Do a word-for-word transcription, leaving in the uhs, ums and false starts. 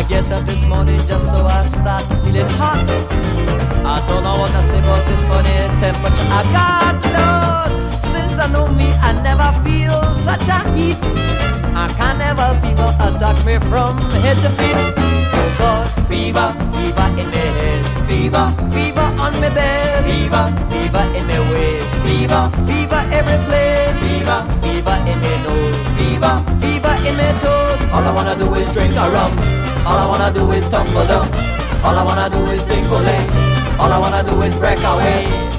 get up this morning just so I start feeling hot. I don't know what to say about this funny temperature I got, Lord. Since I know me, I never feel such a heat. I can't never fever attack me from head to feet. Oh God, fever, fever in my head. Fever, fever on my bed. Fever, fever in my waist. Fever, fever every place. Fever, fever in my nose. Fever, fever in my toes. All I wanna do is drink a rum. All I wanna do is tumble down. All I wanna do is drink Olay. All I wanna do is break away.